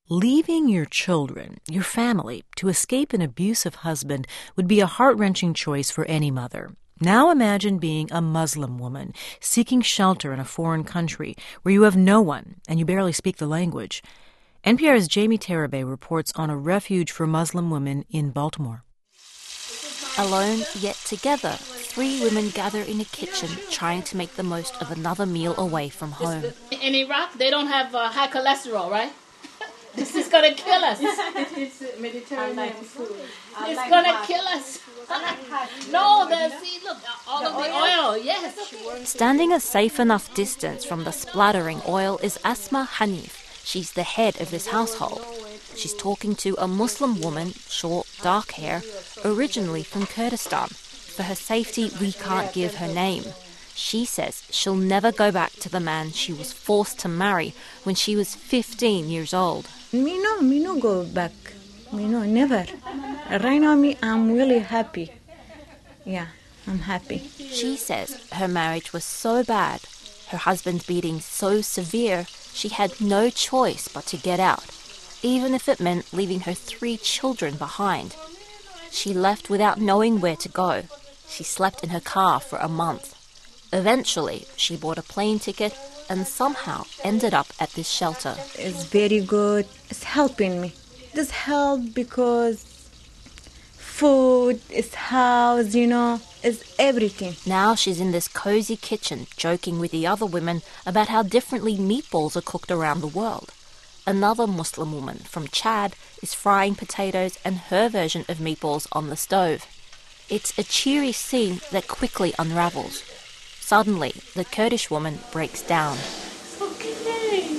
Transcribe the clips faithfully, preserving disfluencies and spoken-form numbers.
Leaving your children, your family, to escape an abusive husband would be a heart-wrenching choice for any mother. Now imagine being a Muslim woman, seeking shelter in a foreign country where you have no one and you barely speak the language. N P R's Jamie Terabay reports on a refuge for Muslim women in Baltimore. Alone, yet together, three women gather in a kitchen trying to make the most of another meal away from home. In Iraq, they don't have uh, high cholesterol, right? This is going to kill us. It's Mediterranean like food. It's like going to hot. kill us. No, the, see, look, all the of the oil, oil yes. Standing a safe enough distance from the splattering oil is Asma Hanif. She's the head of this household. She's talking to a Muslim woman, short, dark hair, originally from Kurdistan. For her safety, we can't give her name. She says she'll never go back to the man she was forced to marry when she was fifteen years old. Me no, me no go back. Me no, never. Right now, me, I'm really happy. Yeah, I'm happy. She says her marriage was so bad, her husband's beating so severe, she had no choice but to get out, even if it meant leaving her three children behind. She left without knowing where to go. She slept in her car for a month. Eventually, she bought a plane ticket and somehow ended up at this shelter. It's very good. It's helping me. This help because food, it's house, you know, it's everything. Now she's in this cozy kitchen joking with the other women about how differently meatballs are cooked around the world. Another Muslim woman from Chad is frying potatoes and her version of meatballs on the stove. It's a cheery scene that quickly unravels. Suddenly, the Kurdish woman breaks down. It's okay.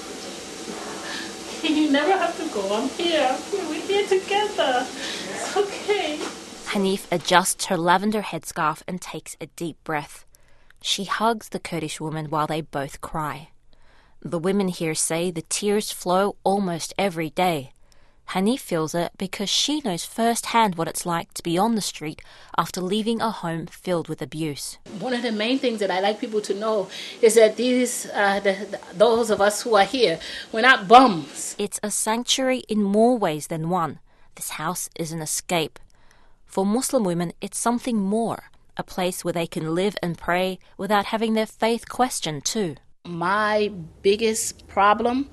You never have to go. I'm here. I'm here. We're here together. It's okay. Hanif adjusts her lavender headscarf and takes a deep breath. She hugs the Kurdish woman while they both cry. The women here say the tears flow almost every day. Hanif feels it because she knows firsthand what it's like to be on the street after leaving a home filled with abuse. One of the main things that I like people to know is that these, uh, the, the, those of us who are here, we're not bums. It's a sanctuary in more ways than one. This house is an escape. For Muslim women, it's something more, a place where they can live and pray without having their faith questioned too. My biggest problem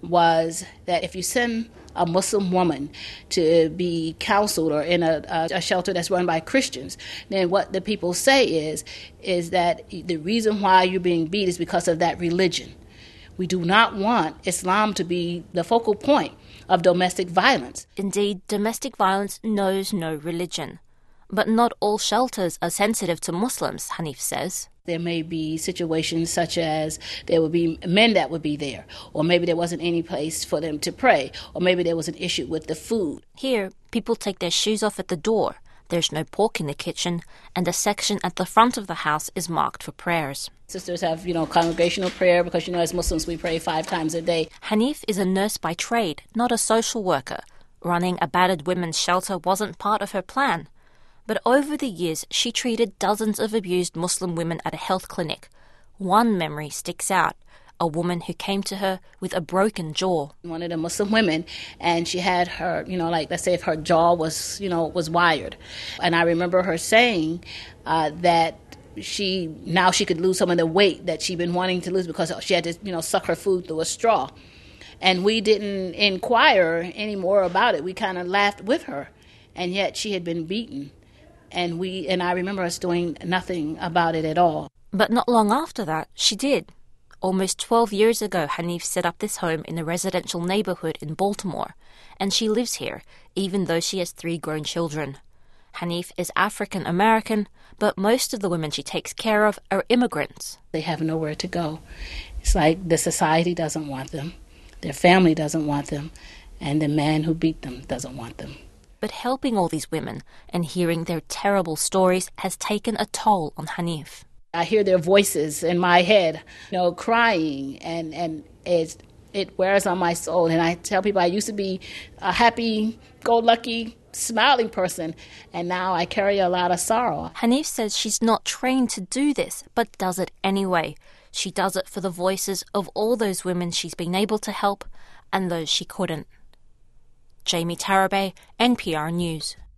was that if you send a Muslim woman to be counseled or in a, a, a shelter that's run by Christians, then what the people say is, is that the reason why you're being beat is because of that religion. We do not want Islam to be the focal point of domestic violence. Indeed, domestic violence knows no religion. But not all shelters are sensitive to Muslims, Hanif says. There may be situations such as there would be men that would be there, or maybe there wasn't any place for them to pray, or maybe there was an issue with the food. Here, people take their shoes off at the door. There's no pork in the kitchen, and a section at the front of the house is marked for prayers. Sisters have, you know, congregational prayer because, you know, as Muslims we pray five times a day. Hanif is a nurse by trade, not a social worker. Running a battered women's shelter wasn't part of her plan. But over the years, she treated dozens of abused Muslim women at a health clinic. One memory sticks out, a woman who came to her with a broken jaw. One of the Muslim women, and she had her, you know, like, let's say if her jaw was, you know, was wired. And I remember her saying uh, that she, now she could lose some of the weight that she'd been wanting to lose because she had to, you know, suck her food through a straw. And we didn't inquire any more about it. We kind of laughed with her. And yet she had been beaten. And we and I remember us doing nothing about it at all. But not long after that, she did. Almost twelve years ago, Hanif set up this home in a residential neighborhood in Baltimore, and she lives here, even though she has three grown children. Hanif is African American, but most of the women she takes care of are immigrants. They have nowhere to go. It's like the society doesn't want them, their family doesn't want them, and the man who beat them doesn't want them. But helping all these women and hearing their terrible stories has taken a toll on Hanif. I hear their voices in my head, you know, crying, and, and it's, it wears on my soul. And I tell people I used to be a happy-go-lucky, smiling person, and now I carry a lot of sorrow. Hanif says she's not trained to do this, but does it anyway. She does it for the voices of all those women she's been able to help, and those she couldn't. Jamie Tarabay, N P R News.